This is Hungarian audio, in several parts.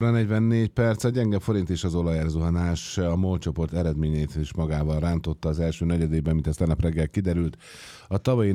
44 perc, a gyenge forint és az olajárzuhanás a MOL csoport eredményét is magával rántotta az első negyedében, mint ez tegnap reggel kiderült. A tavalyi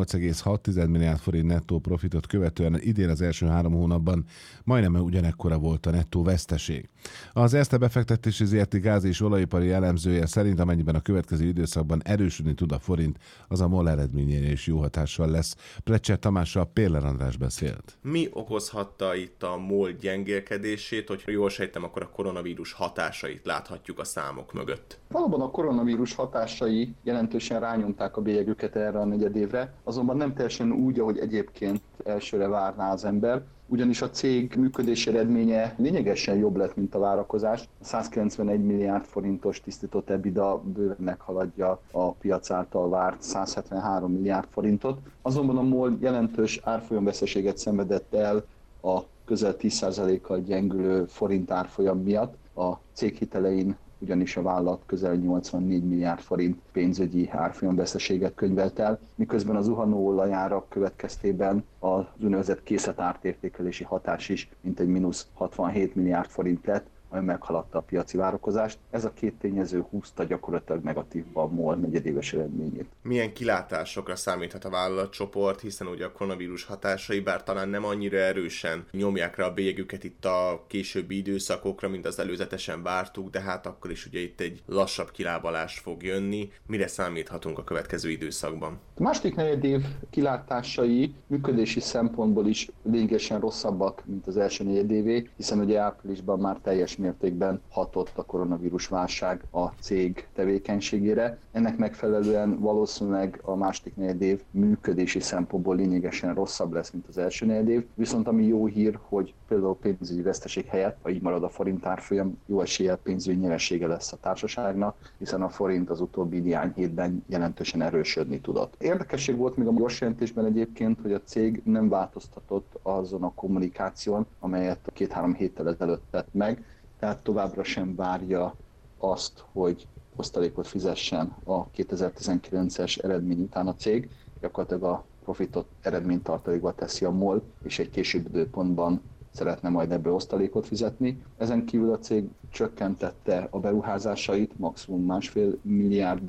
48,6 milliárd forint nettó profitot követően idén az első 3 hónapban majdnem ugyanekkora volt a nettó veszteség. Az Erste befektetési ZRT gáz- és olajipari elemzője szerint, amennyiben a következő időszakban erősödni tud a forint, az a MOL eredményére is jó hatással lesz. Plecser Tamással Péller András beszélt. Mi okozhatta itt a MOL gyengélkedését, hogy jól sejtem, akkor a koronavírus hatásait láthatjuk a számok mögött? Valóban a koronavírus hatásai jelentősen rányomták a bélyegüket erre a negyedévre, azonban nem teljesen úgy, ahogy egyébként elsőre várná az ember, ugyanis a cég működési eredménye lényegesen jobb lett, mint a várakozás. A 191 milliárd forintos tisztított EBITDA bőven meghaladja a piac által várt 173 milliárd forintot. Azonban a MOL jelentős árfolyamveszteséget szenvedett el a közel 10%-kal gyengülő forint árfolyam miatt. A cég hitelein ugyanis a vállalat közel 84 milliárd forint pénzügyi árfolyamveszteséget könyvelt el, miközben az zuhanó olajárak következtében az úgynevezett készletártértékelési hatás is mintegy mínusz 67 milliárd forint lett, ami meghaladta a piaci várakozást. Ez a két tényező húzta gyakorlatilag negatívba a MOL negyedéves eredményét. Milyen kilátásokra számíthat a vállalatcsoport, hiszen ugye a koronavírus hatásai, bár talán nem annyira erősen nyomják rá a bélyegüket itt a későbbi időszakokra, mint az előzetesen vártuk, de hát akkor is ugye itt egy lassabb kilábalás fog jönni. Mire számíthatunk a következő időszakban? A második negyedév kilátásai működési szempontból is lényegesen rosszabbak, mint az első negyedévé, hiszen ugye áprilisban már teljes mértékben hatott a koronavírus válság a cég tevékenységére. Ennek megfelelően valószínűleg a második negyedév működési szempontból lényegesen rosszabb lesz, mint az első negyedév. Viszont ami jó hír, hogy például pénzügyi veszteség helyett, ha így marad a forint árfolyam, jó eséllyel pénzügyi nyeresége lesz a társaságnak, hiszen a forint az utóbbi néhány hétben jelentősen erősödni tudott. Érdekesség volt még a gyors jelentésben egyébként, hogy a cég nem változtatott azon a kommunikáción, amelyet 2-3 héttel ezelőtt tett meg, tehát továbbra sem várja azt, hogy osztalékot fizessen a 2019-es eredmény után a cég. Gyakorlatilag a profitot eredménytartalékba teszi a MOL, és egy később időpontban szeretne majd ebből osztalékot fizetni. Ezen kívül a cég csökkentette a beruházásait maximum $1,5 milliárd,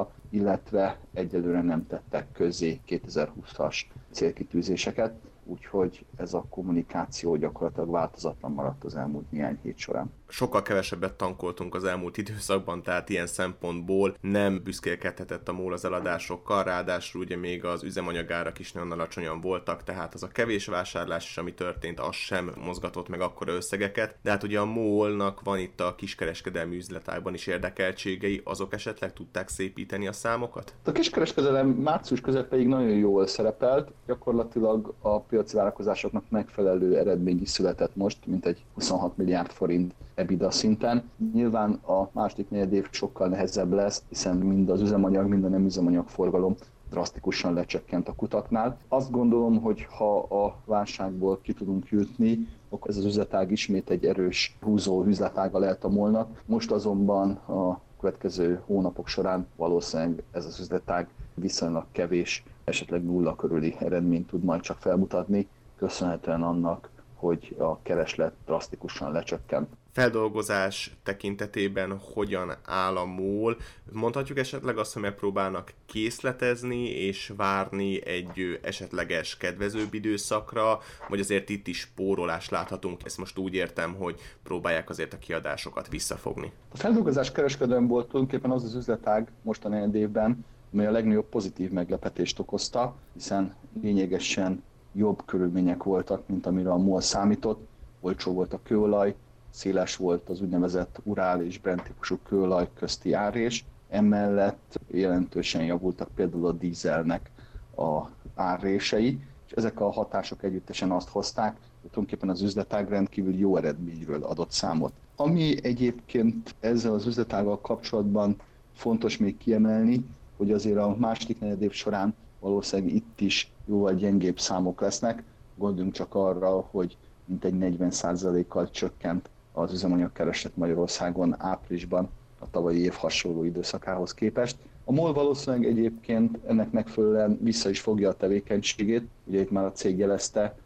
illetve egyelőre nem tettek közzé 2020-as célkitűzéseket, úgyhogy ez a kommunikáció gyakorlatilag változatlan maradt az elmúlt néhány hét során. Sokkal kevesebbet tankoltunk az elmúlt időszakban, tehát ilyen szempontból nem büszkélkedhetett a MOL az eladásokkal, ráadásul ugye még az üzemanyagárak is nagyon alacsonyan voltak, tehát az a kevés vásárlás is, ami történt, az sem mozgatott meg akkora összegeket, de hát ugye a MOL-nak van itt a kiskereskedelmi üzletágban is érdekeltségei, azok esetleg tudták szépíteni a számokat? A kiskereskedelem március közepéig nagyon jól szerepelt, gyakorlatilag a piaci várakozásoknak megfelelő eredmény is született most, mint egy 26 milliárd forint EBITDA szinten. Nyilván a második negyedév sokkal nehezebb lesz, hiszen mind az üzemanyag, mind a nem üzemanyag forgalom drasztikusan lecsökkent a kutaknál. Azt gondolom, hogy ha a válságból ki tudunk jutni, akkor ez az üzletág ismét egy erős húzó üzletága lehet a MOL-nak. Most azonban a következő hónapok során valószínűleg ez az üzletág viszonylag kevés, esetleg nulla körüli eredményt tud majd csak felmutatni, köszönhetően annak, hogy a kereslet drasztikusan lecsökkent. Feldolgozás tekintetében hogyan áll a MOL? Mondhatjuk esetleg azt, hogy megpróbálnak készletezni és várni egy esetleges kedvezőbb időszakra, vagy azért itt is spórolást láthatunk? Ezt most úgy értem, hogy próbálják azért a kiadásokat visszafogni. A feldolgozás kereskedelem volt tulajdonképpen az az üzletág mostani évben, amely a legnagyobb pozitív meglepetést okozta, hiszen lényegesen jobb körülmények voltak, mint amire a MOL számított. Olcsó volt a kőolaj, széles volt az úgynevezett Urál és Brent típusú kőolaj közti árrés, emellett jelentősen javultak például a dízelnek a árrései, és ezek a hatások együttesen azt hozták, hogy tulajdonképpen az üzletág rendkívül jó eredményről adott számot. Ami egyébként ezzel az üzletággal kapcsolatban fontos még kiemelni, hogy azért a második negyedév során valószínűleg itt is jóval gyengébb számok lesznek. Gondoljunk csak arra, hogy mintegy 40%-kal csökkent az üzemanyagkereslet Magyarországon áprilisban a tavalyi év hasonló időszakához képest. A MOL valószínűleg egyébként ennek megfelelően vissza is fogja a tevékenységét, ugye itt már a cég jelezte,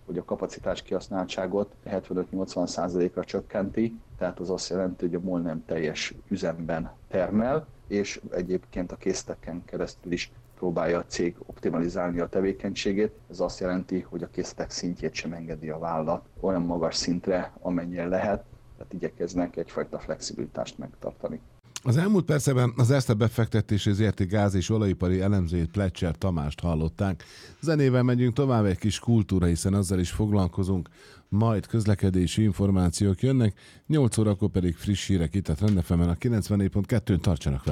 hogy a kapacitás kihasználtságot 75-80%-ra csökkenti, tehát az azt jelenti, hogy a MOL nem teljes üzemben termel, és egyébként a készleteken keresztül is próbálja a cég optimalizálni a tevékenységét. Ez azt jelenti, hogy a készletek szintjét sem engedi a vállalat olyan magas szintre, amennyire lehet, tehát igyekeznek egyfajta flexibilitást megtartani. Az elmúlt percben az Erste befektetési ZRT gáz- és olajipari elemzőjét Plecser Tamást hallották. Zenével megyünk tovább, egy kis kultúra, hiszen azzal is foglalkozunk, majd közlekedési információk jönnek, 8 órakor pedig friss hírek itt a Trend FM-en, a 94.2-n, tartsanak vele.